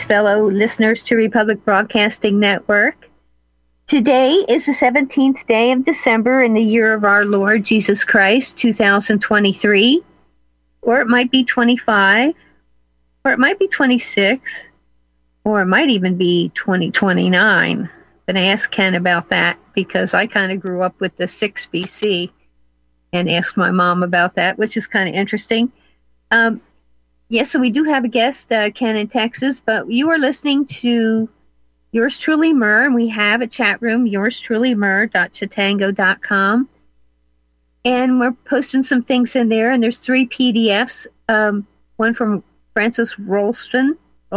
fellow listeners to Republic Broadcasting Network. Today is the 17th day of December in the year of our Lord Jesus Christ, 2023, or it might be 25, or it might be 26, or it might even be 2029. I'm going to ask Ken about that because I kind of grew up with the 6 BC and asked my mom about that, which is kind of interesting. Yes, so we do have a guest, Ken in Texas, but you are listening to Yours Truly Mer, and we have a chat room, yourstrulymer.chatango.com. And we're posting some things in there, and there's 3 PDFs, one from Francis Rolston,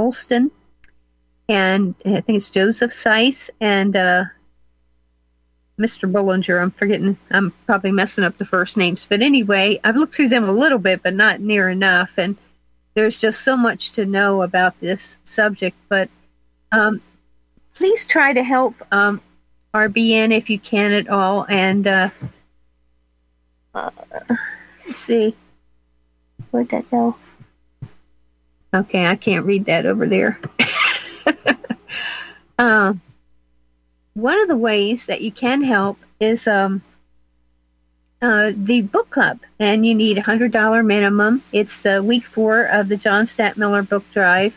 and I think it's Joseph Seiss, and Mr. Bullinger. I'm probably messing up the first names. But anyway, I've looked through them a little bit, but not near enough. And there's just so much to know about this subject. But please try to help RBN if you can at all. And let's see. Where'd that go? Okay, I can't read that over there. One of the ways that you can help is the book club, and you need $100 minimum. It's the week 4 of the John Stat Miller book drive,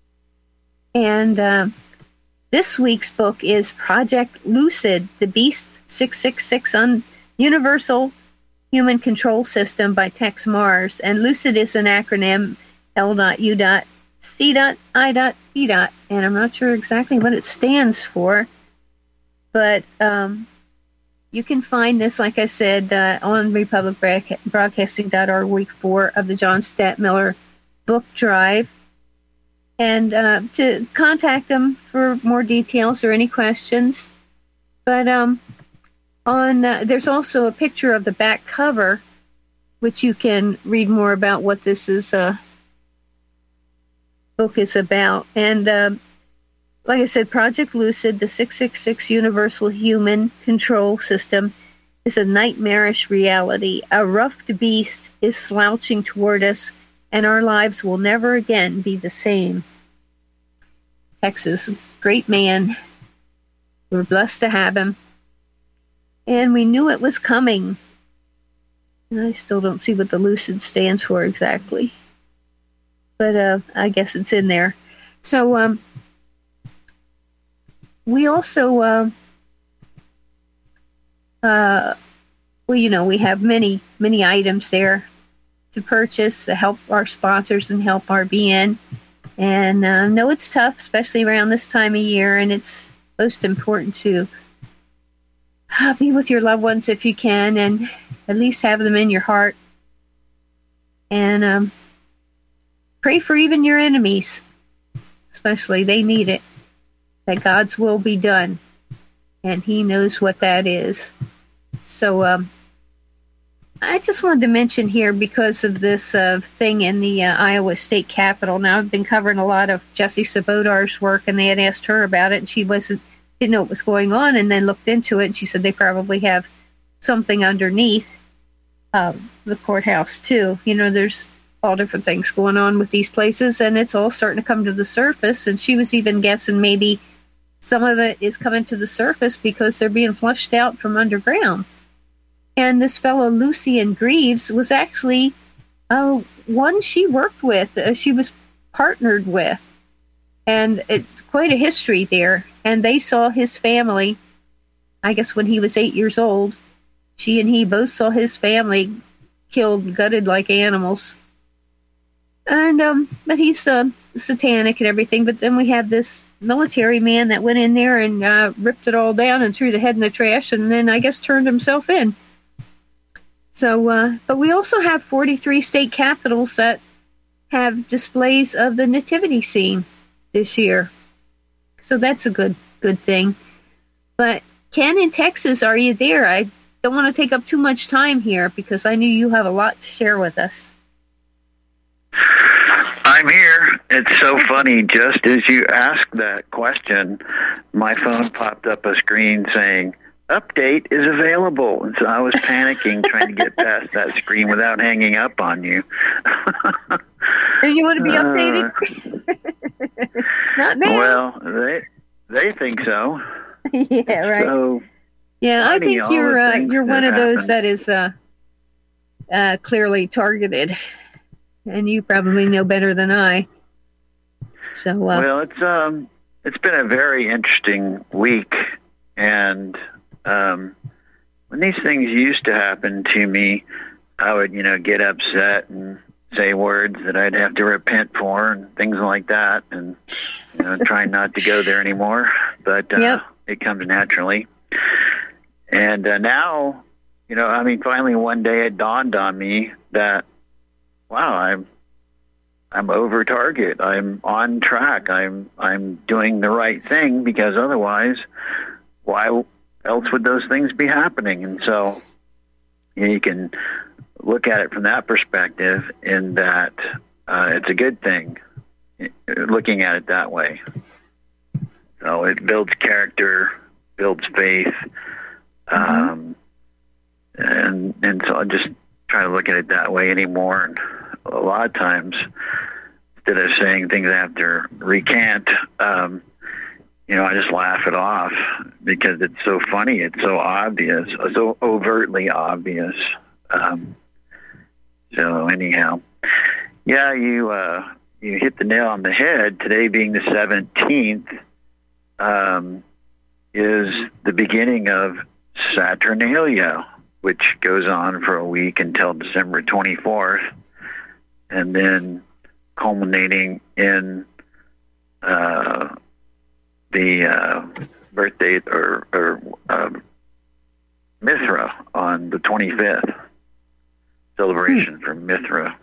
and this week's book is Project Lucid, the Beast 666 on Universal Human Control System by Tex Mars, and Lucid is an acronym L.U.C.I.E. and I'm not sure exactly what it stands for. But you can find this, like I said, on republicbroadcasting.org, week 4 of the John Stat Miller book drive. And to contact them for more details or any questions. But there's also a picture of the back cover, which you can read more about what this book is about. And like I said, Project Lucid, the 666 Universal Human Control System, is a nightmarish reality. A ruffed beast is slouching toward us, and our lives will never again be the same. Texas, great man. We're blessed to have him. And we knew it was coming. And I still don't see what the Lucid stands for exactly. But I guess it's in there. So, we also, we have many items there to purchase to help our sponsors and help RBN. And I know it's tough, especially around this time of year, and it's most important to be with your loved ones if you can, and at least have them in your heart. And pray for even your enemies, especially. They need it. That God's will be done, and He knows what that is. So I just wanted to mention here, because of this thing in the Iowa State Capitol. Now, I've been covering a lot of Jessie Sabodar's work, and they had asked her about it, and she didn't know what was going on, and then looked into it, and she said they probably have something underneath the courthouse too. There's all different things going on with these places, and it's all starting to come to the surface. And she was even guessing maybe some of it is coming to the surface because they're being flushed out from underground. And this fellow, Lucian Greaves, was actually one she worked with, she was partnered with. And it's quite a history there. And they saw his family, I guess when he was 8 years old, she and he both saw his family killed, gutted like animals. And, but he's satanic and everything. But then we have this military man that went in there and ripped it all down and threw the head in the trash, and then I guess turned himself in. So, but we also have 43 state capitals that have displays of the nativity scene this year. So that's a good thing. But Ken in Texas, are you there? I don't want to take up too much time here because I knew you have a lot to share with us. I'm here. It's so funny. Just as you asked that question, my phone popped up a screen saying, update is available. And so I was panicking trying to get past that screen without hanging up on you. Do you want to be updated? Not now. Well, they think so. Yeah, right. So yeah, I funny, think all the things you're one that of those happen. that is clearly targeted, and you probably know better than I. So Well, it's been a very interesting week, and when these things used to happen to me, I would get upset and say words that I'd have to repent for and things like that, and trying not to go there anymore. But Yep. it comes naturally. And now, finally one day it dawned on me that, wow, I'm over target. I'm on track. I'm doing the right thing, because otherwise, why else would those things be happening? And so you can look at it from that perspective, in that it's a good thing, looking at it that way. So it builds character, builds faith, and so I just try to look at it that way anymore. And a lot of times, instead of saying things I have to recant, I just laugh it off, because it's so funny. It's so obvious, so overtly obvious. So anyhow, yeah, you hit the nail on the head. Today being the 17th, is the beginning of Saturnalia, which goes on for a week until December 24th, and then culminating in the birthday or Mithra on the 25th, celebration for Mithra.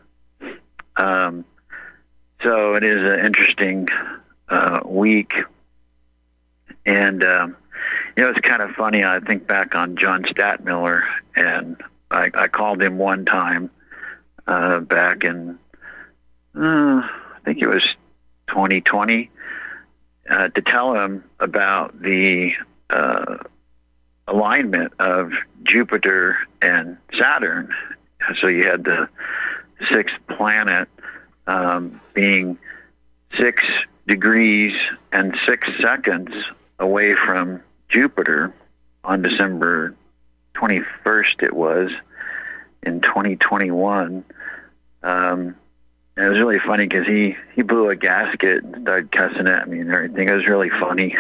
So it is an interesting week. And, it's kind of funny. I think back on John Stadtmiller, and I called him one time back in, I think it was 2020, to tell him about the alignment of Jupiter and Saturn. So you had the sixth planet being 6 degrees and 6 seconds away from Jupiter on December 21st, it was, in 2021. It was really funny, because he blew a gasket and started cussing at me and everything. It was really funny.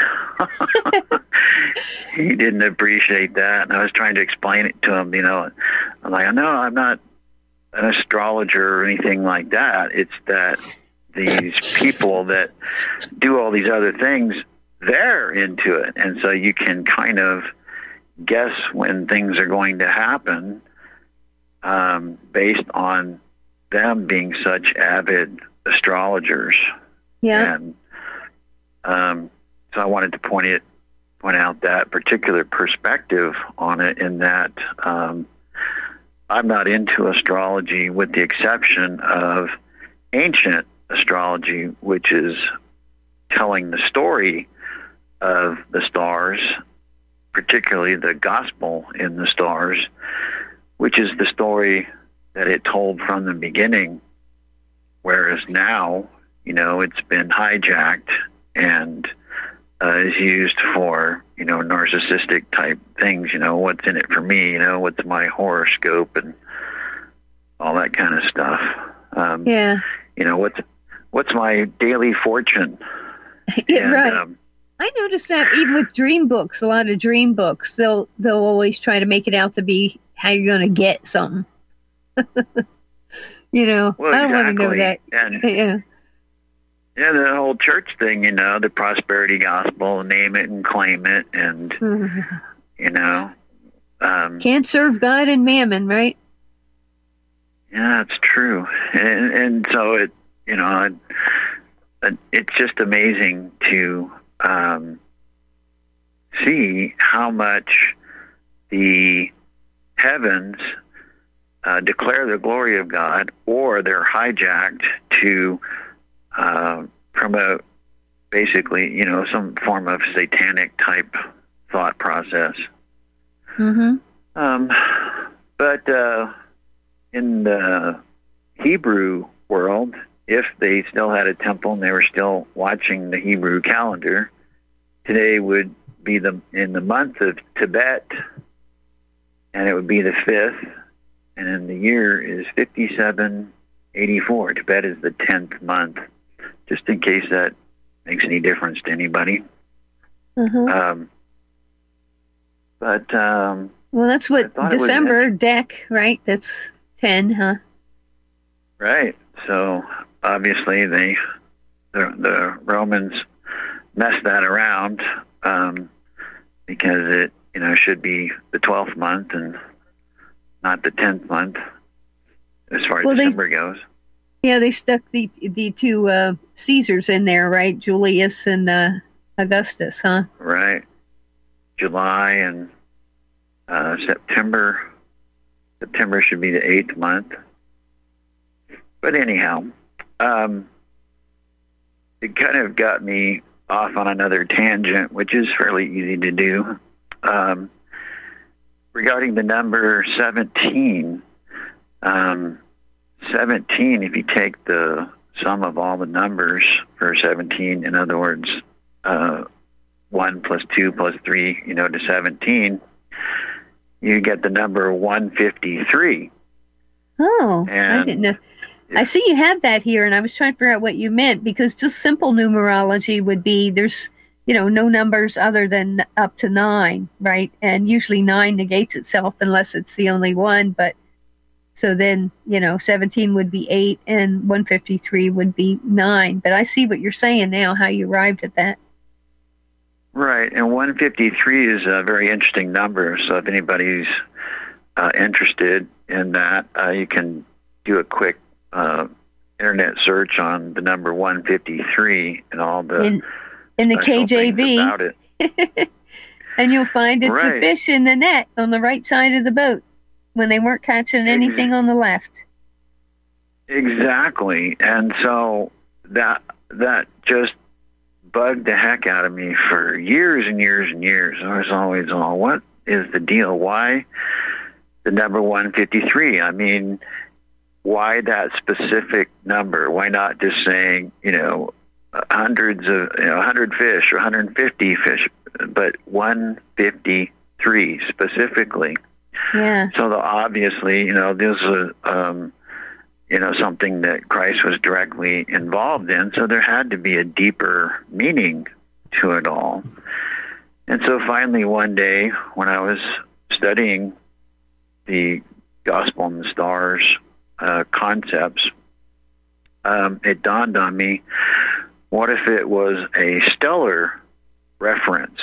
He didn't appreciate that, and I was trying to explain it to him. I'm like, no, I'm not an astrologer or anything like that. It's that these people that do all these other things, they're into it, and so you can kind of guess when things are going to happen based on them being such avid astrologers. Yeah. And so I wanted to point out that particular perspective on it, in that I'm not into astrology, with the exception of ancient astrology, which is telling the story of the stars, particularly the gospel in the stars, which is the story that it told from the beginning, whereas now, it's been hijacked and is used for, narcissistic type things. What's in it for me? What's my horoscope and all that kind of stuff. Yeah. What's my daily fortune? Yeah, right. I noticed that even with dream books, a lot of dream books, they'll always try to make it out to be how you're going to get something. Well, I don't want to know that. And, yeah, the whole church thing, the prosperity gospel, name it and claim it, and can't serve God and mammon, right? Yeah, that's true. And so it, it's just amazing to see how much the heavens declare the glory of God, or they're hijacked to promote basically, some form of satanic type thought process. Mm-hmm. But in the Hebrew world, if they still had a temple and they were still watching the Hebrew calendar, today would be in the month of Tibet, and it would be the 5th, and then the year is 5784. Tibet is the 10th month, just in case that makes any difference to anybody. Uh-huh. Well, that's what December deck, right? That's 10, huh? Right. So obviously the Romans messed that around because it should be the 12th month and not the 10th month as far as December goes. Yeah, they stuck the two Caesars in there, right? Julius and Augustus, huh? Right. July and September. September should be the 8th month. But anyhow, it kind of got me off on another tangent, which is fairly easy to do. Regarding the number 17, 17, if you take the sum of all the numbers for 17, in other words, 1 plus 2 plus 3, to 17, you get the number 153. Oh, I didn't know. I see you have that here, and I was trying to figure out what you meant, because just simple numerology would be there's, no numbers other than up to 9, right? And usually 9 negates itself unless it's the only one, but so then, 17 would be 8 and 153 would be 9. But I see what you're saying now, how you arrived at that. Right, and 153 is a very interesting number, so if anybody's interested in that, you can do a quick internet search on the number 153 and all the in the KJV about it. And you'll find it's a fish in the net on the right side of the boat when they weren't catching anything on the left. Exactly, and so that just bugged the heck out of me for years and years and years. I was always what is the deal? Why the number 153? I mean, why that specific number? Why not just saying, hundreds of, 100 fish or 150 fish, but 153 specifically? Yeah. So obviously, this is, something that Christ was directly involved in. So there had to be a deeper meaning to it all. And so finally one day when I was studying the Gospel and the Stars concepts, it dawned on me, what if it was a stellar reference?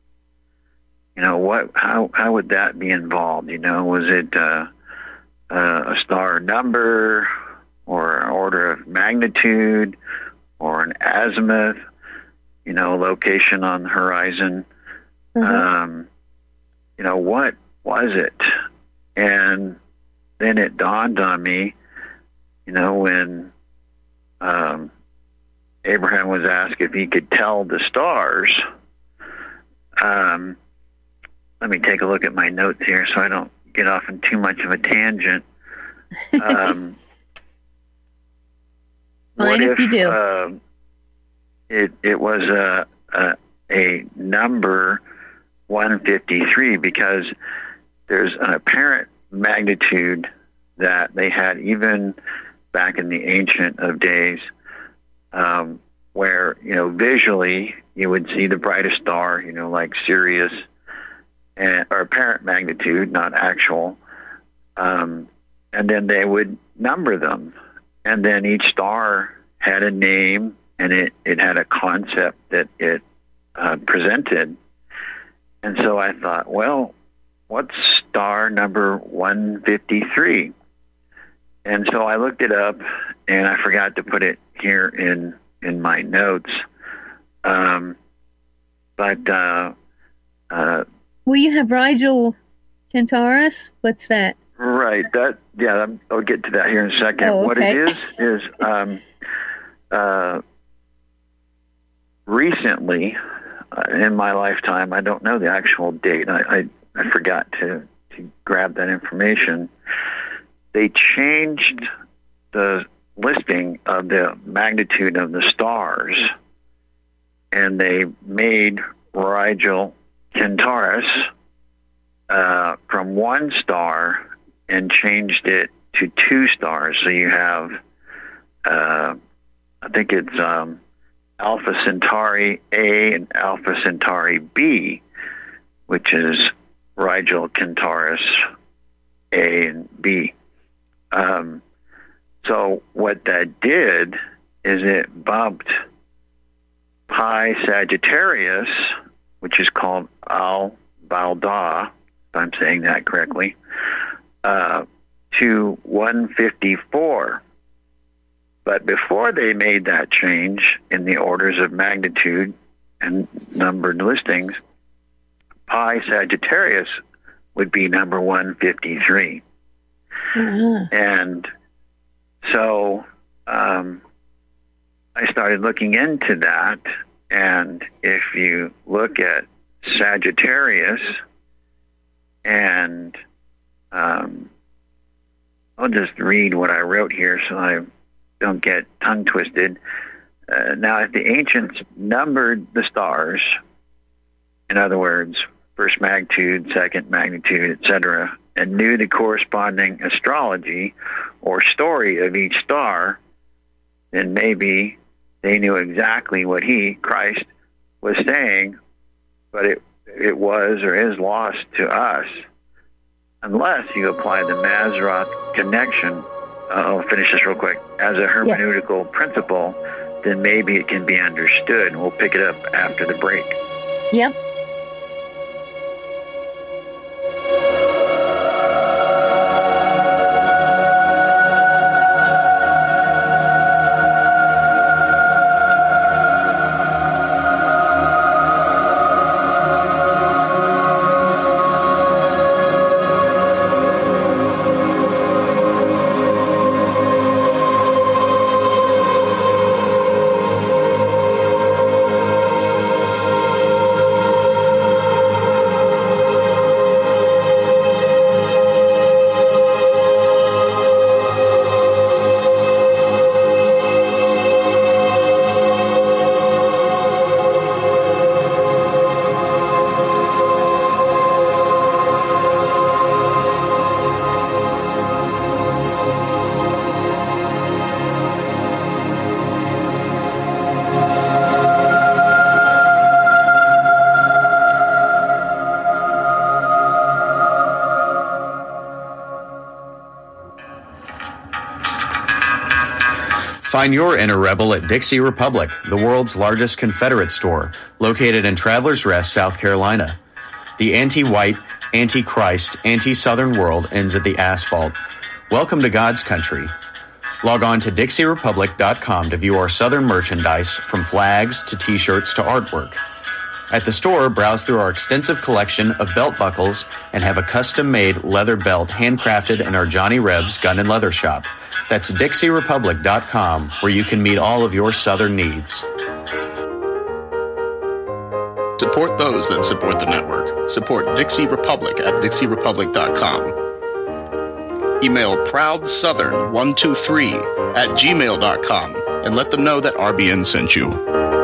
How would that be involved? Was it a star number or an order of magnitude or an azimuth, location on the horizon? Mm-hmm. What was it? And then it dawned on me, when Abraham was asked if he could tell the stars. Let me take a look at my notes here so I don't get off in too much of a tangent. Fine if you do. It was a number 153 because there's an apparent magnitude that they had even back in the ancient of days, where visually you would see the brightest star, like Sirius, or apparent magnitude, not actual, and then they would number them, and then each star had a name and it had a concept that it presented. And so I thought, well, what's star number 153? And so I looked it up, and I forgot to put it here in my notes. Will you have Rigel Centaurus? What's that? Right. I'll get to that here in a second. Oh, okay. What it is recently in my lifetime, I don't know the actual date. I forgot to grab that information. They changed the listing of the magnitude of the stars, and they made Rigel Kentaurus from 1 star and changed it to 2 stars. So you have, I think it's Alpha Centauri A and Alpha Centauri B, which is Rigel Kentaurus A and B. So what that did is it bumped Pi Sagittarius, which is called Al-Baldah, if I'm saying that correctly, to 154. But before they made that change in the orders of magnitude and numbered listings, Pi Sagittarius would be number 153. Mm-hmm. And so I started looking into that, and if you look at Sagittarius, and I'll just read what I wrote here so I don't get tongue twisted. Now, if the ancients numbered the stars, in other words, first magnitude, second magnitude, etc., and knew the corresponding astrology or story of each star, then maybe they knew exactly what he, Christ, was saying, but it was or is lost to us unless you apply the Mazzaroth connection. I'll finish this real quick. As a hermeneutical principle, then maybe it can be understood. We'll pick it up after the break. Yep. Find your inner rebel at Dixie Republic, the world's largest Confederate store, located in Travelers Rest, South Carolina. The anti-white, anti-Christ, anti-Southern world ends at the asphalt. Welcome to God's country. Log on to DixieRepublic.com to view our Southern merchandise, from flags to T-shirts to artwork. At the store, browse through our extensive collection of belt buckles and have a custom-made leather belt handcrafted in our Johnny Rebs Gun and Leather Shop. That's DixieRepublic.com, where you can meet all of your Southern needs. Support those that support the network. Support Dixie Republic at DixieRepublic.com. Email ProudSouthern123@gmail.com and let them know that RBN sent you.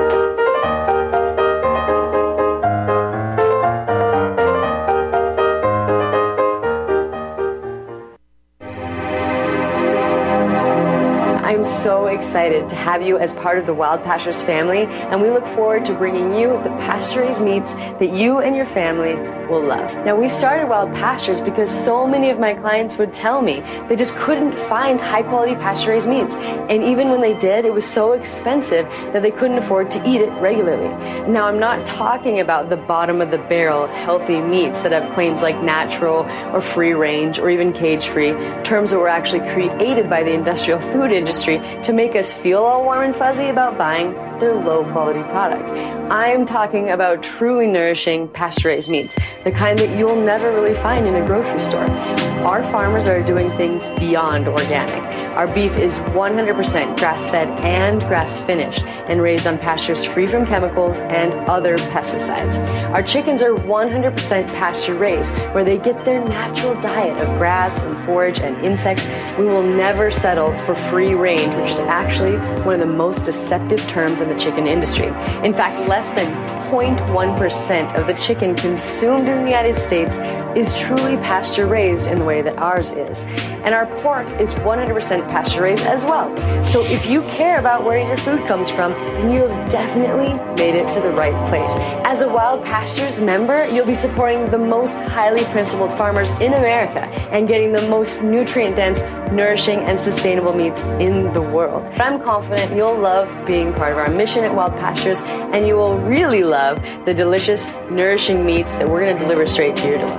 I'm so excited to have you as part of the Wild Pastures family, and we look forward to bringing you the pasture-raised meats that you and your family will love. Now, we started Wild Pastures because so many of my clients would tell me they just couldn't find high-quality pasture-raised meats, and even when they did, it was so expensive that they couldn't afford to eat it regularly. Now, I'm not talking about the bottom-of-the-barrel healthy meats that have claims like natural or free-range or even cage-free, terms that were actually created by the industrial food industry to make us feel all warm and fuzzy about buying their low-quality products. I'm talking about truly nourishing pasture-raised meats, the kind that you'll never really find in a grocery store. Our farmers are doing things beyond organic. Our beef is 100% grass-fed and grass-finished and raised on pastures free from chemicals and other pesticides. Our chickens are 100% pasture-raised, where they get their natural diet of grass and forage and insects. We will never settle for free range, which is actually one of the most deceptive terms in the chicken industry. In fact, less than 0.1% of the chicken consumed in the United States is truly pasture-raised in the way that ours is. And our pork is 100% pasture-raised as well. So if you care about where your food comes from, then you have definitely made it to the right place. As a Wild Pastures member, you'll be supporting the most highly principled farmers in America and getting the most nutrient-dense, nourishing, and sustainable meats in the world. I'm confident you'll love being part of our mission at Wild Pastures, and you will really love the delicious, nourishing meats that we're going to deliver straight to your door.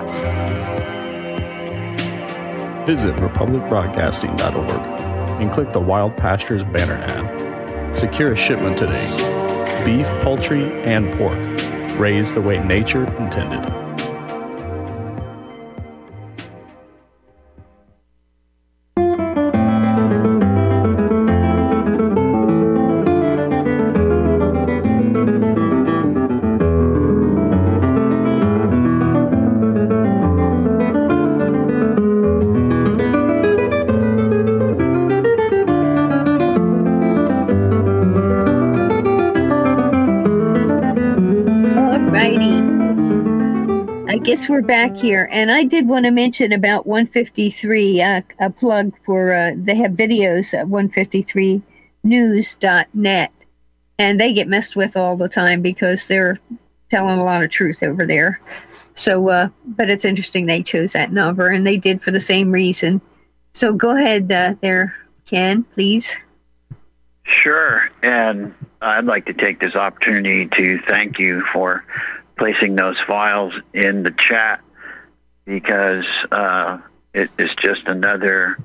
Visit republicbroadcasting.org and click the Wild Pastures banner ad. Secure a shipment today. Beef, poultry, and pork, raised the way nature intended. Guess we're back here, and I did want to mention about 153, a plug for they have videos at 153news.net, and they get messed with all the time because they're telling a lot of truth over there. So, but it's interesting they chose that number, and they did for the same reason. So go ahead there, Ken, please. Sure, and I'd like to take this opportunity to thank you for placing those files in the chat, because it is just another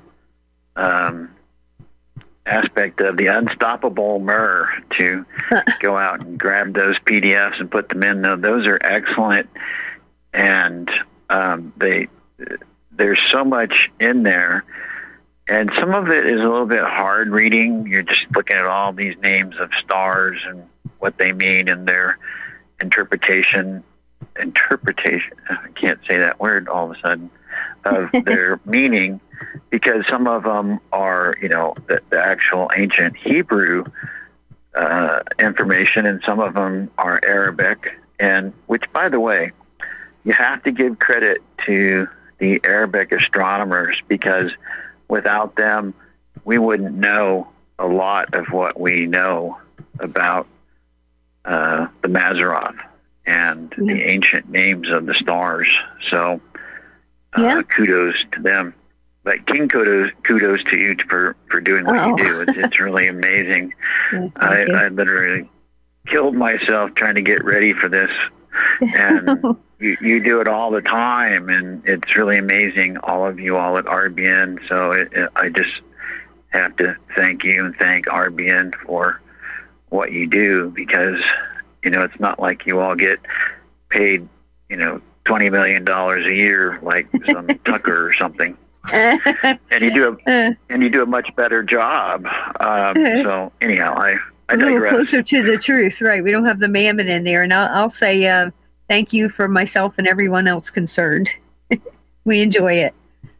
aspect of the unstoppable Murr to go out and grab those PDFs and put them in. Those are excellent, and there's so much in there, and some of it is a little bit hard reading. You're just looking at all these names of stars and what they mean and their interpretation, I can't say that word all of a sudden, of their meaning, because some of them are, the actual ancient Hebrew information, and some of them are Arabic, and which, by the way, you have to give credit to the Arabic astronomers, because without them, we wouldn't know a lot of what we know about the Mazzaroth and the ancient names of the stars. So kudos to them. But King, kudos to you for doing what you do. It's really amazing. I literally killed myself trying to get ready for this. And you do it all the time, and it's really amazing, all of you all at RBN. So I just have to thank you and thank RBN for what you do, because it's not like you all get paid $20 million a year like some Tucker or something, and you do a much better job. So anyhow, I digress. A little closer to the truth, right? We don't have the mammon in there, and I'll say thank you for myself and everyone else concerned. We enjoy it.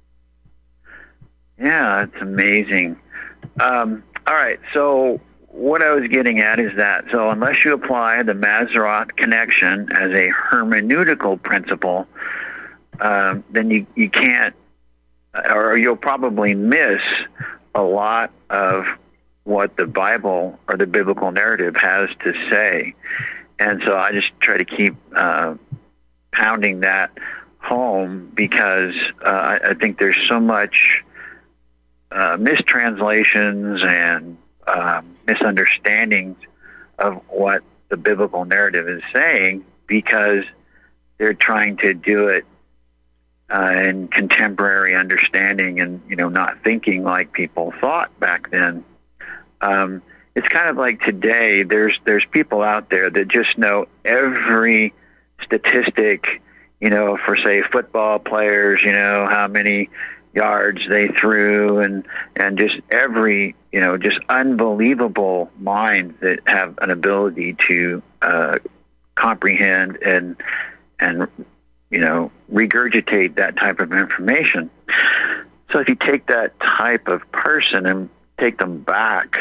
Yeah, it's amazing. All right, so what I was getting at is that, so unless you apply the Mazzaroth connection as a hermeneutical principle, then you can't, or you'll probably miss a lot of what the Bible or the biblical narrative has to say. And so I just try to keep pounding that home, because I think there's so much mistranslations and misunderstandings of what the biblical narrative is saying, because they're trying to do it in contemporary understanding and not thinking like people thought back then. it's kind of like today. There's people out there that just know every statistic, for say football players, how many yards they threw, and just every, just unbelievable minds that have an ability to comprehend and regurgitate that type of information. So if you take that type of person and take them back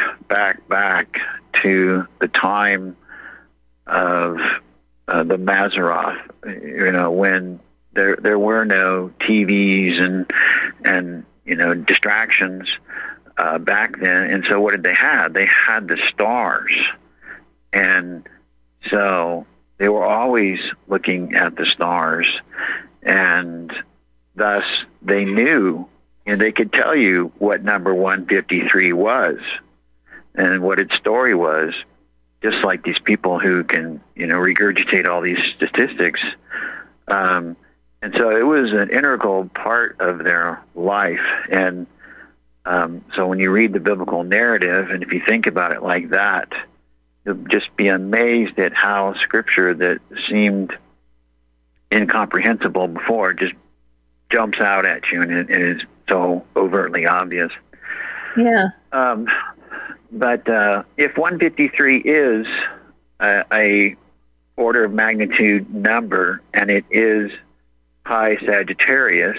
to the time of the Mazzaroth, when there were no TVs and distractions back then. And so what did they have? They had the stars. And so they were always looking at the stars, and thus they knew, and they could tell you what number 153 was and what its story was, just like these people who can, regurgitate all these statistics. And so it was an integral part of their life. And so when you read the biblical narrative, and if you think about it like that, you'll just be amazed at how Scripture that seemed incomprehensible before just jumps out at you, and it is so overtly obvious. Yeah. But if 153 is a order of magnitude number, and it is Pi Sagittarius,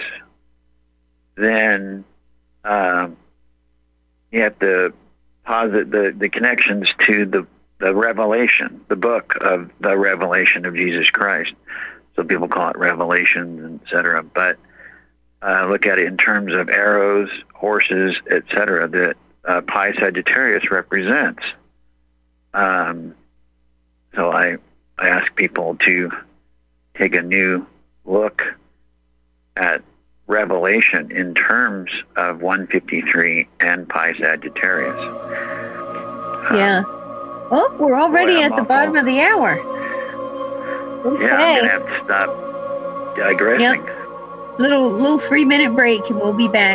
then you have to posit the connections to the Revelation, the book of the Revelation of Jesus Christ. So people call it Revelations, etc. But look at it in terms of arrows, horses, etc. that Pi Sagittarius represents. So I ask people to take a new look at Revelation in terms of 153 and Pi Sagittarius. Yeah. Well, we're already at the bottom of the hour. Okay. Yeah, I'm going to have to stop digressing. Yep. Little 3-minute break, and we'll be back.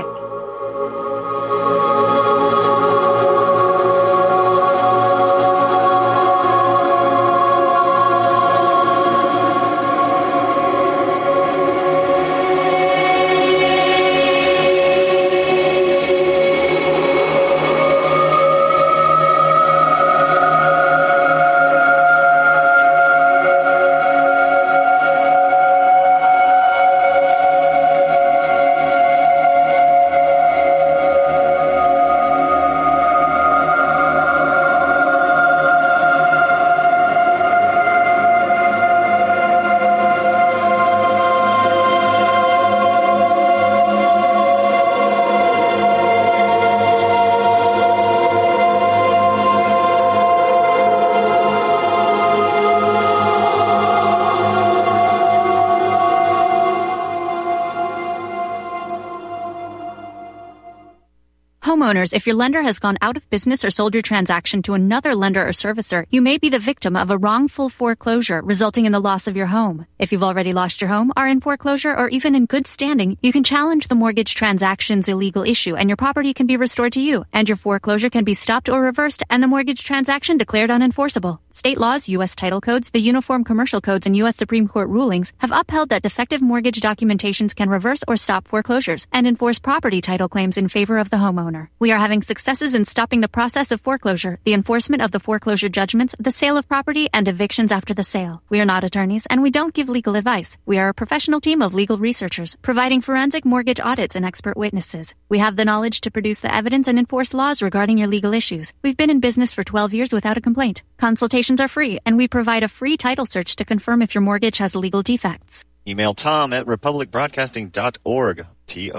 Homeowners, if your lender has gone out of business or sold your transaction to another lender or servicer, you may be the victim of a wrongful foreclosure resulting in the loss of your home. If you've already lost your home, are in foreclosure, or even in good standing, you can challenge the mortgage transaction's illegal issue and your property can be restored to you, and your foreclosure can be stopped or reversed and the mortgage transaction declared unenforceable. State laws, U.S. title codes, the Uniform Commercial Codes, and U.S. Supreme Court rulings have upheld that defective mortgage documentations can reverse or stop foreclosures and enforce property title claims in favor of the homeowner. We are having successes in stopping the process of foreclosure, the enforcement of the foreclosure judgments, the sale of property, and evictions after the sale. We are not attorneys, and we don't give legal advice. We are a professional team of legal researchers, providing forensic mortgage audits and expert witnesses. We have the knowledge to produce the evidence and enforce laws regarding your legal issues. We've been in business for 12 years without a complaint. Consultations are free, and we provide a free title search to confirm if your mortgage has legal defects. Email Tom at republicbroadcasting.org.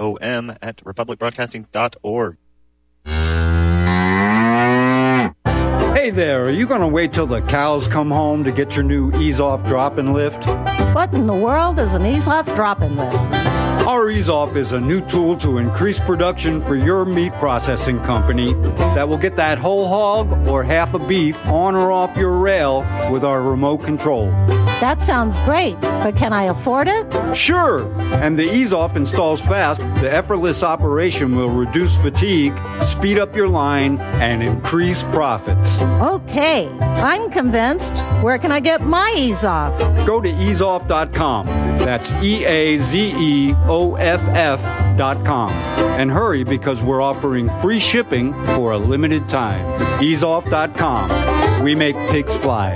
TOM at republicbroadcasting.org. Hey there, are you going to wait till the cows come home to get your new Ease-Off Drop-In Lift? What in the world is an Ease-Off Drop-In Lift? Our Ease-Off is a new tool to increase production for your meat processing company that will get that whole hog or half a beef on or off your rail with our remote control. That sounds great, but can I afford it? Sure! And the Ease Off installs fast. The effortless operation will reduce fatigue, speed up your line, and increase profits. Okay, I'm convinced. Where can I get my Ease Off? Go to easeoff.com. That's EAZEOFF.com. And hurry because we're offering free shipping for a limited time. Easeoff.com. We make pigs fly.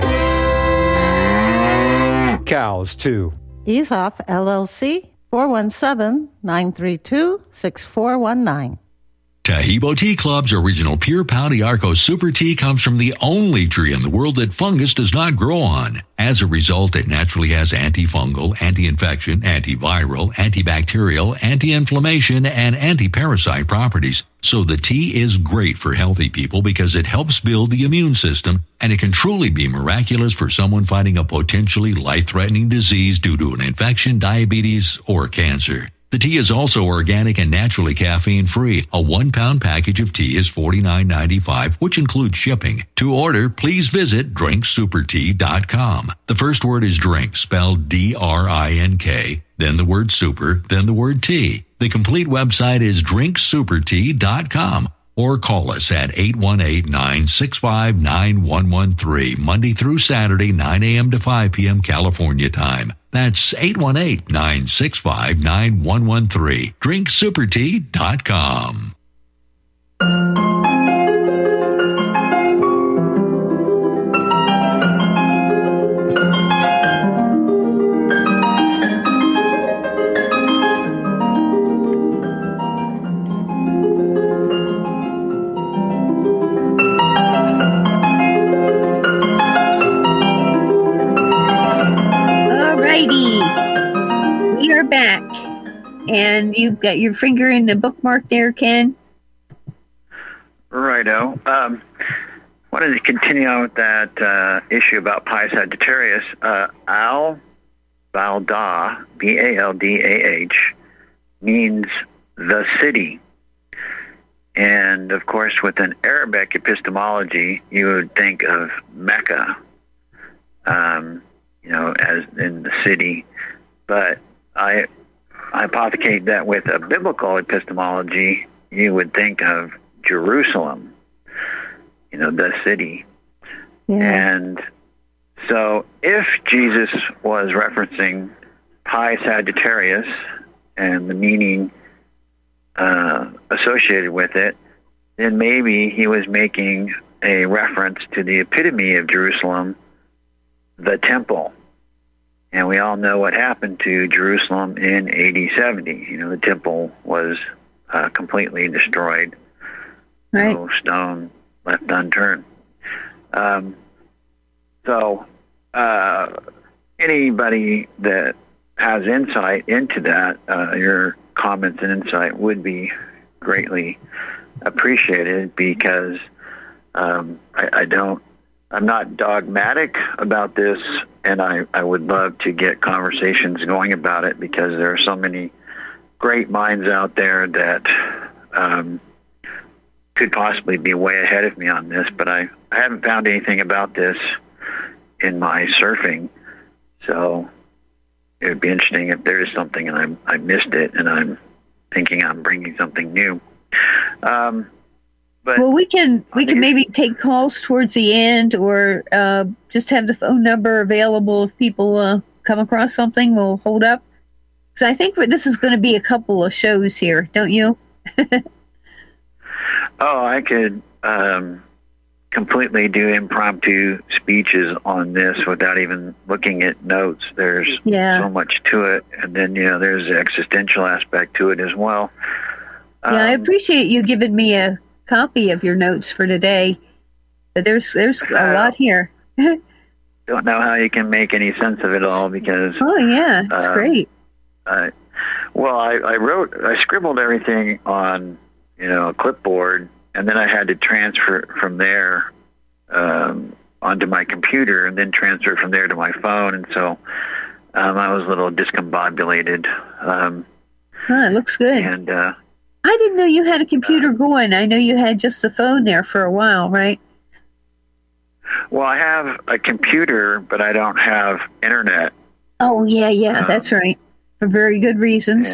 Cows, too. Ease Off, LLC, 417-932-6419. Tahibo Tea Club's original Pure Pau d'Arco Super Tea comes from the only tree in the world that fungus does not grow on. As a result, it naturally has antifungal, anti-infection, antiviral, antibacterial, anti-inflammation, and anti-parasite properties. So the tea is great for healthy people because it helps build the immune system, and it can truly be miraculous for someone fighting a potentially life-threatening disease due to an infection, diabetes, or cancer. The tea is also organic and naturally caffeine-free. A 1-pound package of tea is $49.95, which includes shipping. To order, please visit drinksupertea.com. The first word is drink, spelled D-R-I-N-K, then the word super, then the word tea. The complete website is drinksupertea.com. Or call us at 818-965-9113, Monday through Saturday, 9 a.m. to 5 p.m. California time. That's 818-965-9113, drinksupertea.com. Back, and you've got your finger in the bookmark there, Ken. Righto. Wanted to continue on with that issue about Pi Sagittarius. Al-Baldah, B-A-L-D-A-H, means the city. And, of course, with an Arabic epistemology, you would think of Mecca, as in the city. But I hypothecate that with a biblical epistemology, you would think of Jerusalem, the city. Yeah. And so if Jesus was referencing Pi Sagittarius and the meaning associated with it, then maybe he was making a reference to the epitome of Jerusalem, the temple. And we all know what happened to Jerusalem in AD 70. The temple was completely destroyed. Right. No stone left unturned. So anybody that has insight into that, your comments and insight would be greatly appreciated, because I'm not dogmatic about this, and I would love to get conversations going about it, because there are so many great minds out there that could possibly be way ahead of me on this, but I haven't found anything about this in my surfing. So it would be interesting if there is something and I missed it, and I'm thinking I'm bringing something new. But we can maybe take calls towards the end, or just have the phone number available if people come across something. We'll hold up, because I think this is going to be a couple of shows here, don't you? I could completely do impromptu speeches on this without even looking at notes. There's so much to it, and then there's the existential aspect to it as well. I appreciate you giving me a copy of your notes for today. But there's a lot here. Don't know how you can make any sense of it all, because it's great. I scribbled everything on a clipboard, and then I had to transfer from there onto my computer, and then transfer from there to my phone, and so I was a little discombobulated. It looks good. And I didn't know you had a computer going. I know you had just the phone there for a while, right? Well, I have a computer, but I don't have internet. Oh, yeah, that's right. For very good reasons.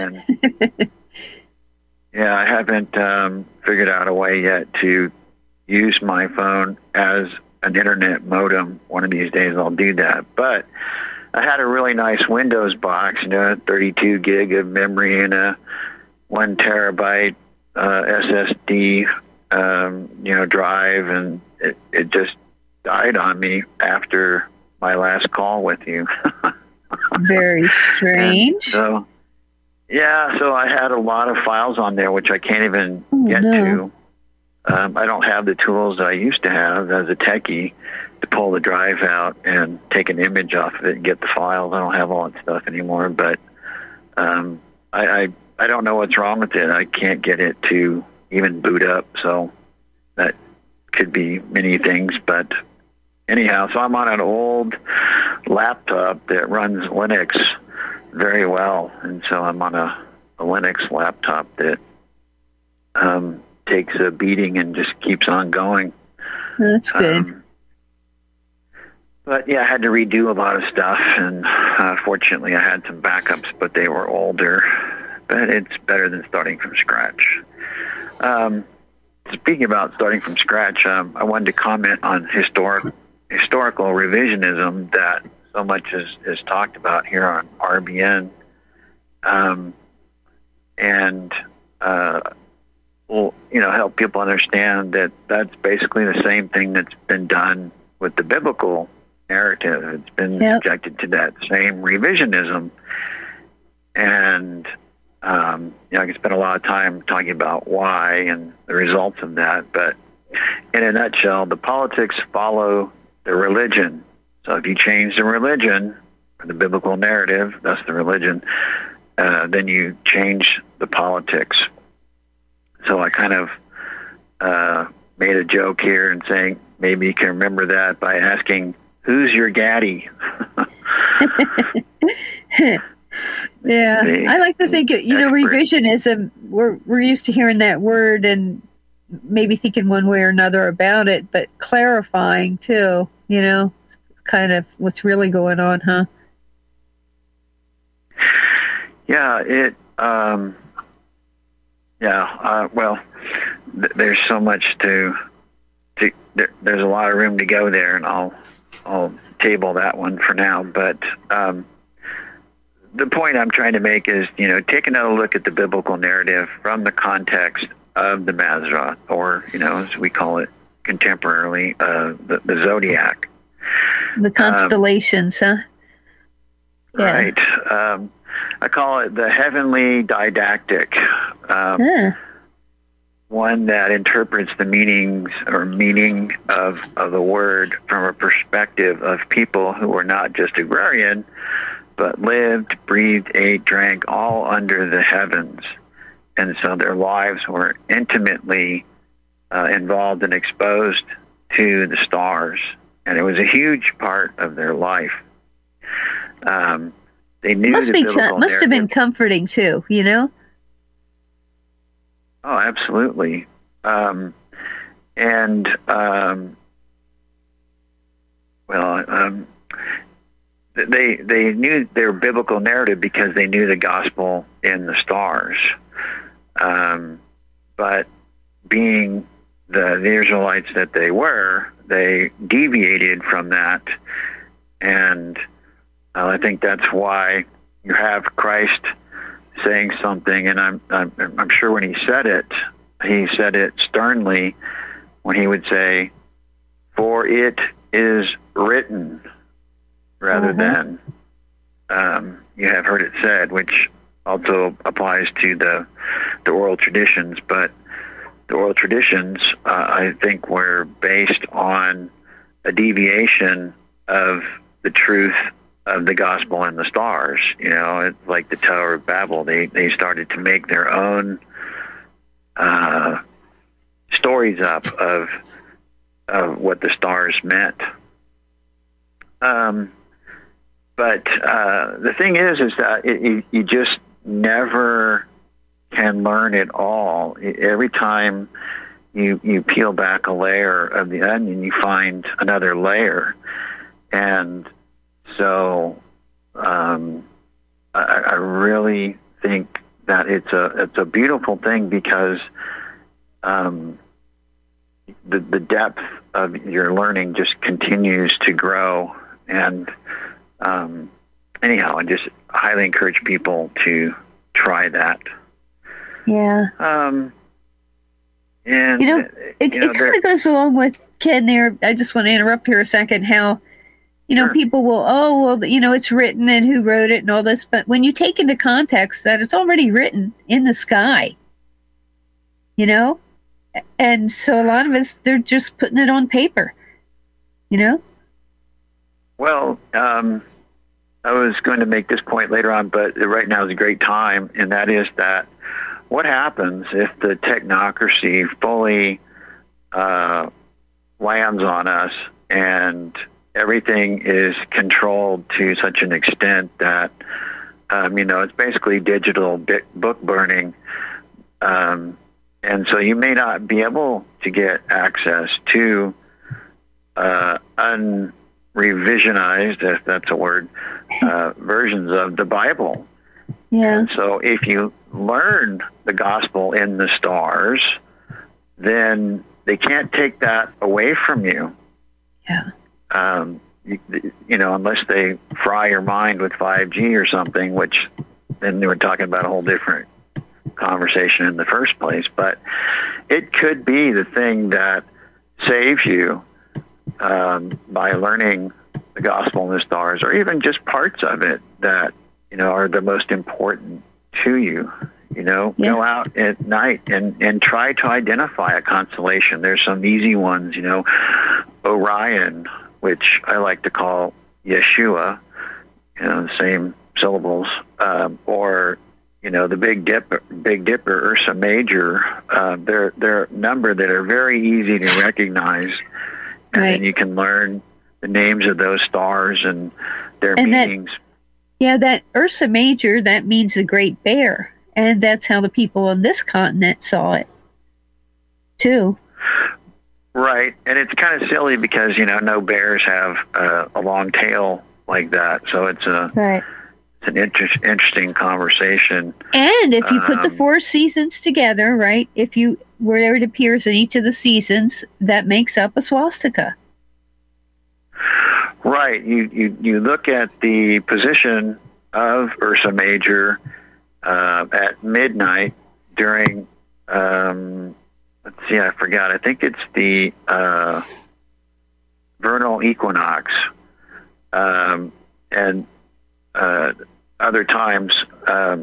Yeah, I haven't figured out a way yet to use my phone as an internet modem. One of these days I'll do that. But I had a really nice Windows box, 32 gig of memory and a 1 terabyte SSD, drive, and it just died on me after my last call with you. Very strange. So I had a lot of files on there, which I can't even get to. I don't have the tools that I used to have as a techie to pull the drive out and take an image off of it and get the files. I don't have all that stuff anymore, but I don't know what's wrong with it. I can't get it to even boot up, so that could be many things. But anyhow, so I'm on an old laptop that runs Linux very well, and so I'm on a Linux laptop that takes a beating and just keeps on going. That's good. But yeah, I had to redo a lot of stuff, and fortunately I had some backups, but they were older. But it's better than starting from scratch. Speaking about starting from scratch, I wanted to comment on historical revisionism that so much is talked about here on RBN, and help people understand that that's basically the same thing that's been done with the biblical narrative. It's been subjected to that same revisionism, and I can spend a lot of time talking about why and the results of that, but in a nutshell, the politics follow the religion. So if you change the religion, or the biblical narrative, that's the religion, then you change the politics. So I kind of made a joke here and saying maybe you can remember that by asking, who's your gaddy? Yeah, I like to think, revisionism, we're used to hearing that word and maybe thinking one way or another about it, but clarifying too, kind of what's really going on, huh? Yeah, there's so much there's a lot of room to go there, and I'll table that one for now, but the point I'm trying to make is, take another look at the biblical narrative from the context of the Mazzaroth, or, as we call it contemporarily, the zodiac. The constellations, huh? Yeah. Right. I call it the heavenly didactic. One that interprets the meaning of the word from a perspective of people who were not just agrarian, but lived, breathed, ate, drank, all under the heavens. And so their lives were intimately involved and exposed to the stars. And it was a huge part of their life. They knew must have been comforting too, Oh, absolutely. They knew their biblical narrative because they knew the gospel in the stars. But being the Israelites that they were, they deviated from that, and I think that's why you have Christ saying something, and I'm sure when he said it sternly when he would say, "For it is written," rather than "you have heard it said," which also applies to the oral traditions, but the oral traditions, I think, were based on a deviation of the truth of the gospel and the stars. It's like the Tower of Babel. They started to make their own stories up of what the stars meant. But the thing is that you just never can learn it all. Every time you peel back a layer of the onion, you find another layer. And so I really think that it's a beautiful thing, because the depth of your learning just continues to grow. And anyhow, I just highly encourage people to try that. Yeah. And it kind of goes along with Ken there. I just want to interrupt here a second. How, Sure. people will, it's written and who wrote it and all this, but when you take into context that it's already written in the sky, and so a lot of us, they're just putting it on paper, Well, I was going to make this point later on, but right now is a great time, and that is that what happens if the technocracy fully lands on us and everything is controlled to such an extent that, it's basically digital book burning. And so you may not be able to get access to unrevisionized, if that's a word, versions of the Bible. Yeah. And so if you learn the gospel in the stars, then they can't take that away from you. Yeah. Unless they fry your mind with 5G or something, which then they were talking about a whole different conversation in the first place. But it could be the thing that saves you by learning the gospel in the stars, or even just parts of it that, are the most important to you. Go out at night and try to identify a constellation. There's some easy ones, Orion, which I like to call Yeshua, the same syllables, or, the Big Dipper, Ursa Major. They're a number that are very easy to recognize, and then you can learn the names of those stars and their meanings. That Ursa Major, that means the Great Bear, and that's how the people on this continent saw it, too. Right, and it's kind of silly because, no bears have a long tail like that, so it's an interesting conversation. And if you put the 4 seasons together, right, where it appears in each of the seasons, that makes up a swastika. Right, you look at the position of Ursa Major at midnight during, let's see, I forgot. I think it's the vernal equinox, and other times, try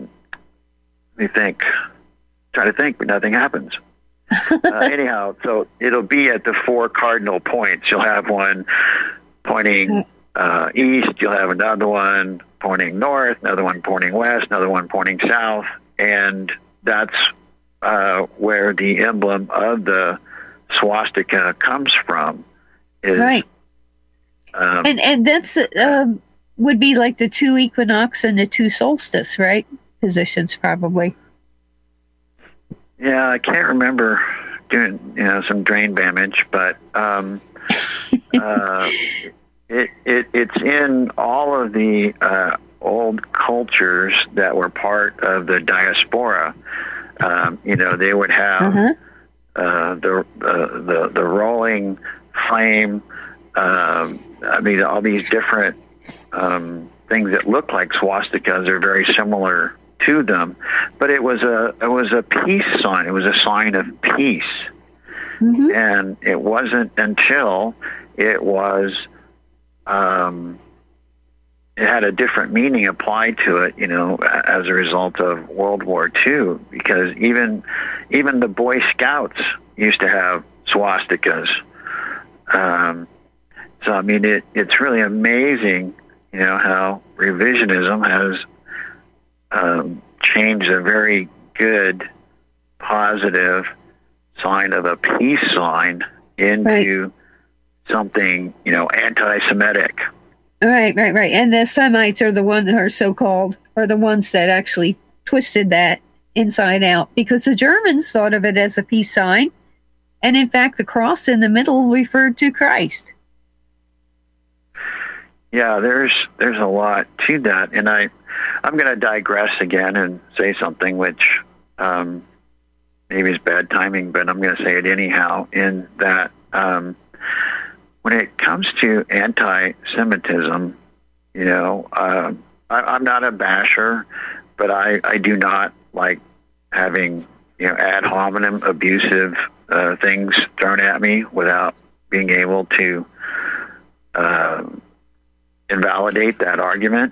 to think, but nothing happens. Anyhow, so it'll be at the 4 cardinal points. You'll have one pointing east, you'll have another one pointing north, another one pointing west, another one pointing south, and that's where the emblem of the swastika comes from. Right. And that's would be like the 2 equinox and the 2 solstice, right? Positions, probably. Yeah, I can't remember doing some drain damage, but it's in all of the old cultures that were part of the diaspora. They would have the rolling flame. All these different things that look like swastikas are very similar to them, but it was a peace sign. It was a sign of peace, and it wasn't until it was it had a different meaning applied to it, as a result of World War II, because even the Boy Scouts used to have swastikas. It's really amazing, how revisionism has changed a very good, positive sign of a peace sign into something, anti-Semitic. Right. And the Semites are the ones that are so-called, are the ones that actually twisted that inside out, because the Germans thought of it as a peace sign, And in fact, the cross in the middle referred to Christ. Yeah, there's a lot to that, and I'm going to digress again and say something which maybe is bad timing, but I'm going to say it anyhow. In that, when it comes to anti-Semitism, I'm not a basher, but I do not like having ad hominem abusive things thrown at me without being able to invalidate that argument.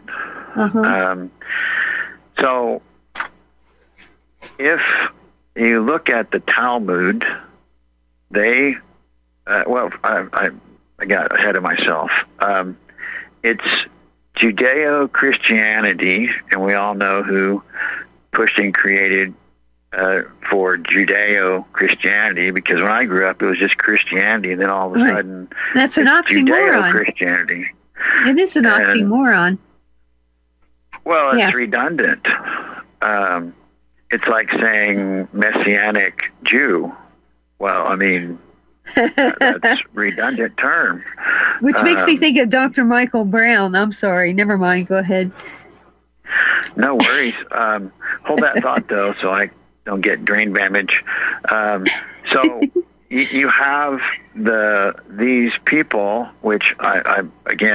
So if you look at the Talmud, they I got ahead of myself. It's Judeo-Christianity, and we all know who pushed and created for Judeo-Christianity, because when I grew up, it was just Christianity, and then all of a sudden, that's an oxymoron. Judeo-Christianity. It is an oxymoron. Well, it's redundant. It's like saying Messianic Jew. Well, I mean, that's a redundant term. Which makes me think of Dr. Michael Brown. I'm sorry. Never mind. Go ahead. No worries. Hold that thought, though, so I don't get brain damage. So you have these people, which I've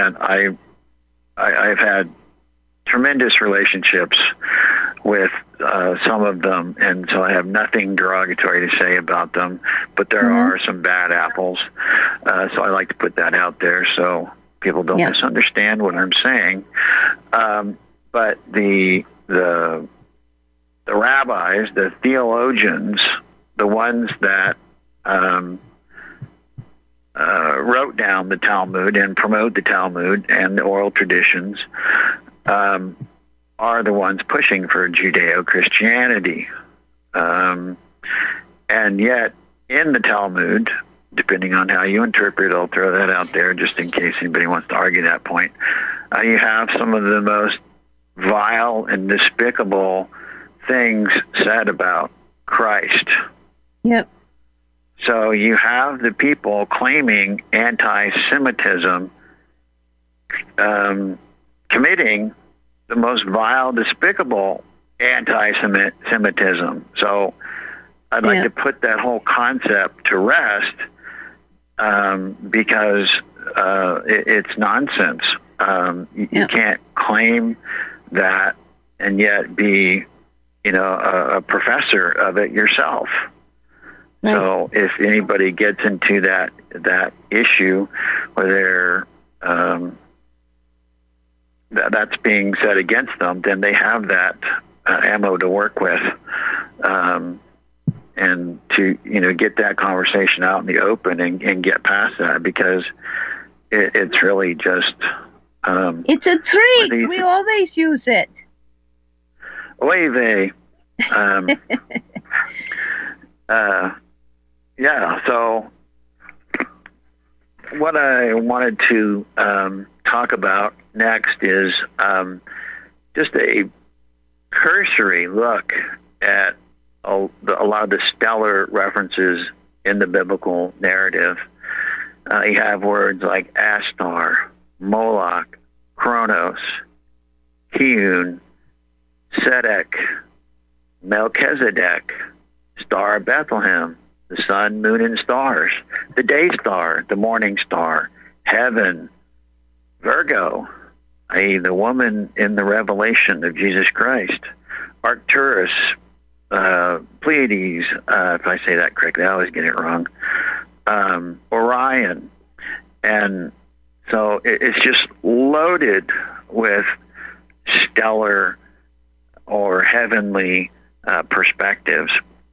had tremendous relationships with some of them, and so I have nothing derogatory to say about them, but there are some bad apples, so I like to put that out there so people don't misunderstand what I'm saying. But the rabbis, the theologians, the ones that wrote down the Talmud and promote the Talmud and the oral traditions, are the ones pushing for Judeo-Christianity. And yet, in the Talmud, depending on how you interpret it, I'll throw that out there just in case anybody wants to argue that point, you have some of the most vile and despicable things said about Christ. Yep. So you have the people claiming anti-Semitism, committing the most vile, despicable anti-Semitism. So I'd like to put that whole concept to rest, because it's nonsense. You can't claim that and yet be, a professor of it yourself. Right. So if anybody gets into that issue where that's being said against them, then they have that ammo to work with, and to get that conversation out in the open and get past that, because it's really just it's a trick. We always use it. Oy vey. So what I wanted to talk about next is just a cursory look at a lot of the stellar references in the biblical narrative. You have words like Astar, Moloch, Kronos, Kiun, Sedek, Melchizedek, Star of Bethlehem, the sun, moon, and stars, the day star, the morning star, heaven, Virgo, i.e. the woman in the revelation of Jesus Christ, Arcturus, Pleiades, if I say that correctly, I always get it wrong, Orion. And so it's just loaded with stellar or heavenly perspectives.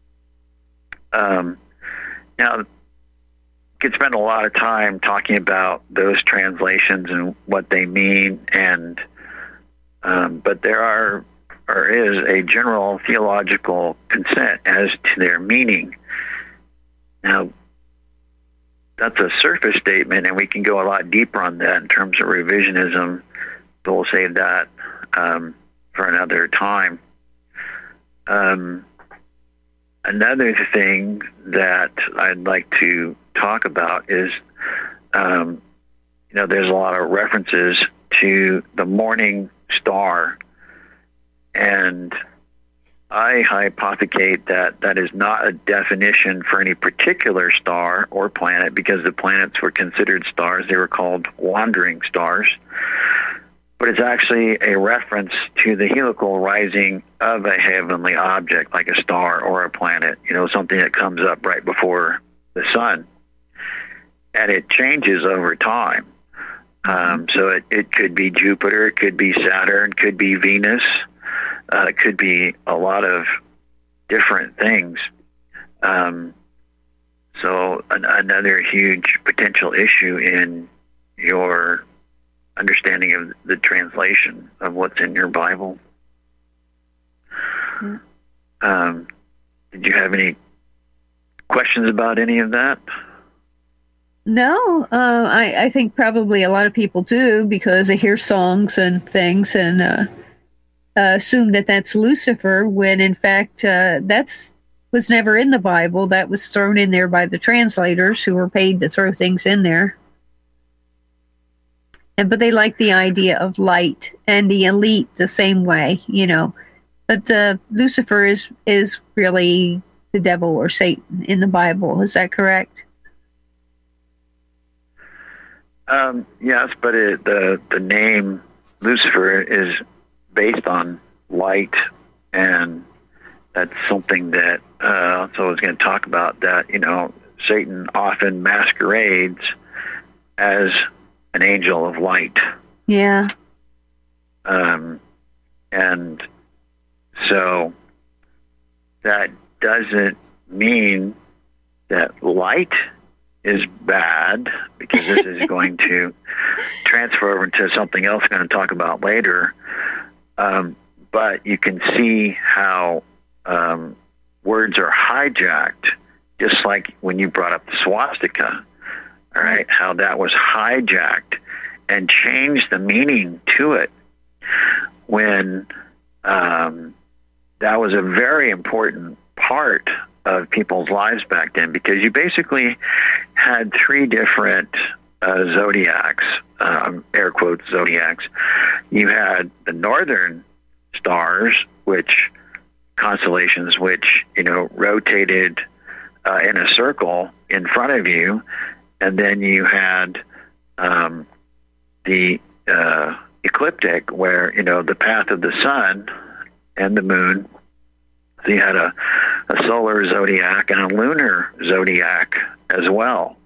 Now, could spend a lot of time talking about those translations and what they mean, and but there is a general theological consent as to their meaning. Now, that's a surface statement, and we can go a lot deeper on that in terms of revisionism, but we'll save that for another time. another thing that I'd like to talk about is, there's a lot of references to the morning star, and I hypothecate that that is not a definition for any particular star or planet, because the planets were considered stars. They were called wandering stars. But it's actually a reference to the helical rising of a heavenly object, like a star or a planet, something that comes up right before the sun. And it changes over time. So it could be Jupiter, it could be Saturn, it could be Venus, it could be a lot of different things. So another huge potential issue in your understanding of the translation of what's in your Bible. Did you have any questions about any of that? No, I think probably a lot of people do, because they hear songs and things and assume that that's Lucifer, when in fact that's was never in the Bible. That was thrown in there by the translators, who were paid to throw things in there. But they like the idea of light and the elite the same way, But Lucifer is really the devil or Satan in the Bible. Is that correct? Yes, but the name Lucifer is based on light, and that's something that so I was going to talk about that. Satan often masquerades as an angel of light. Yeah. And so that doesn't mean that light is bad, because this is going to transfer over into something else I'm going to talk about later. But you can see how words are hijacked, just like when you brought up the swastika. All right, how that was hijacked and changed the meaning to it, when that was a very important part of people's lives back then, because you basically had three different zodiacs, air quotes zodiacs. You had the northern stars, constellations, which rotated in a circle in front of you. And then you had the ecliptic, where, the path of the sun and the moon. So you had a solar zodiac and a lunar zodiac as well.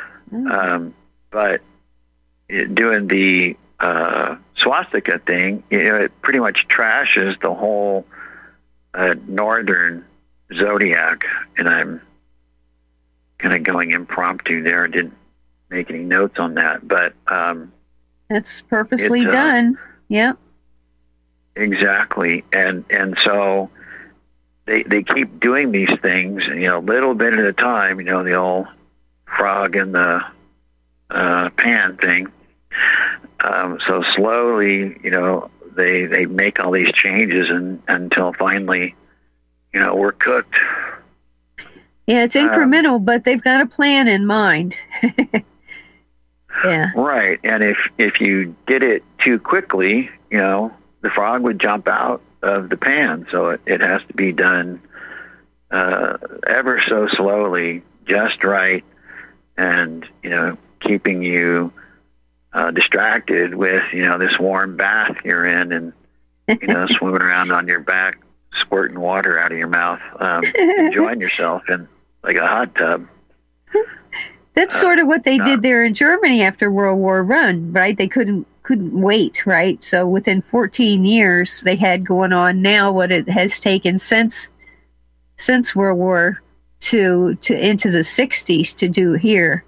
But doing the swastika thing, it pretty much trashes the whole northern zodiac. And I'm kind of going impromptu there. I didn't make any notes on that, but that's purposely done. Yeah, exactly. And so they keep doing these things, a little bit at a time. The old frog in the pan thing. So slowly, they make all these changes, until finally, we're cooked. Yeah, it's incremental, but they've got a plan in mind. Yeah. Right, and if you did it too quickly, the frog would jump out of the pan. So it has to be done ever so slowly, just right, and keeping you distracted with this warm bath you're in, and swimming around on your back, squirting water out of your mouth, enjoying yourself in like a hot tub. That's sort of what they did there in Germany after World War I, right? They couldn't wait, right? So within 14 years, they had going on now what it has taken since World War II to into the 60s to do here.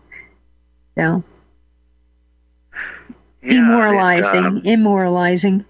Demoralizing, immoralizing.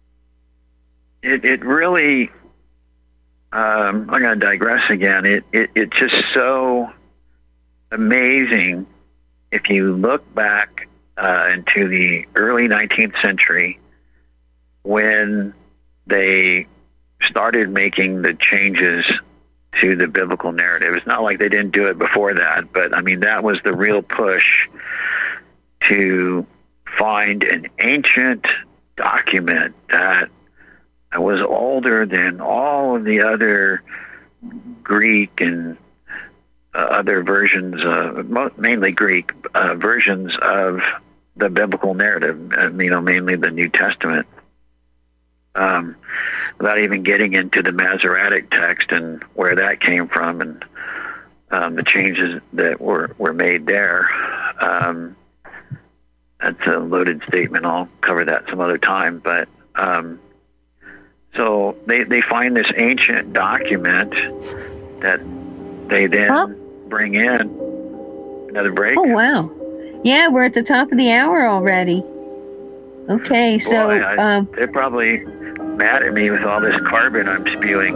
It really. I'm going to digress again. It's just so amazing if you look back into the early 19th century, when they started making the changes to the biblical narrative. It's not like they didn't do it before that, but I mean, that was the real push to find an ancient document that was older than all of the other Greek and other versions, mainly Greek versions of the biblical narrative, mainly the New Testament. Without even getting into the Masoretic text and where that came from and the changes that were made there. That's a loaded statement. I'll cover that some other time. But so they find this ancient document that they then bring in. Another break. Oh, wow. Yeah, we're at the top of the hour already. Okay, so... Boy, they're probably mad at me with all this carbon I'm spewing.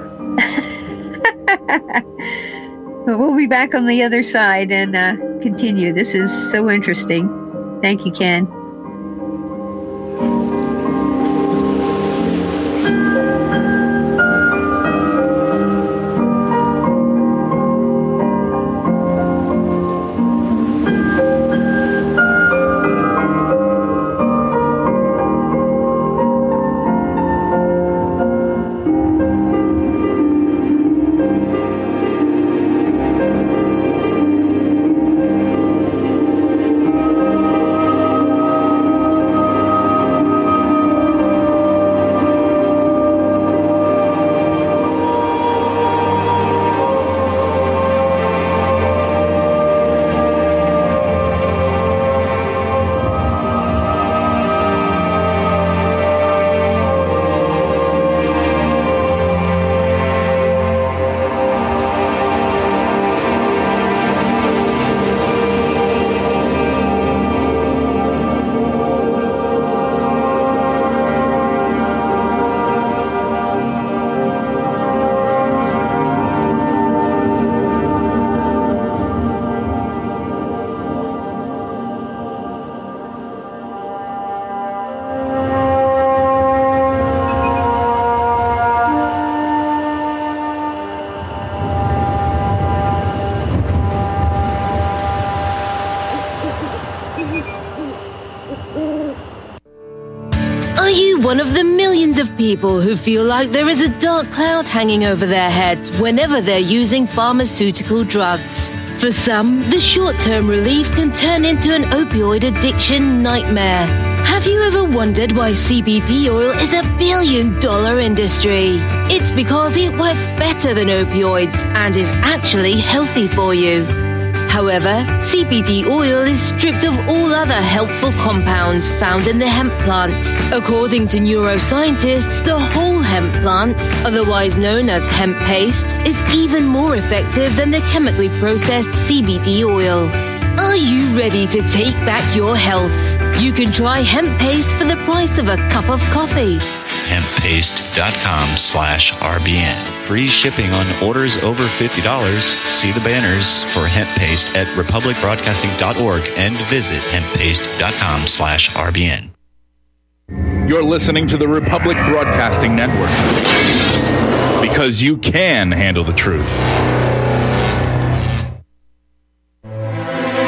We'll be back on the other side and continue. This is so interesting. Thank you, Ken. One of the millions of people who feel like there is a dark cloud hanging over their heads whenever they're using pharmaceutical drugs. For some, the short-term relief can turn into an opioid addiction nightmare. Have you ever wondered why CBD oil is a billion-dollar industry? It's because it works better than opioids and is actually healthy for you. However, CBD oil is stripped of all other helpful compounds found in the hemp plant. According to neuroscientists, the whole hemp plant, otherwise known as hemp paste, is even more effective than the chemically processed CBD oil. Are you ready to take back your health? You can try hemp paste for the price of a cup of coffee. Hemppaste.com/RBN. Free shipping on orders over $50. See the banners for hemp paste at republicbroadcasting.org and visit hemppaste.com/RBN. You're listening to the Republic Broadcasting Network because you can handle the truth.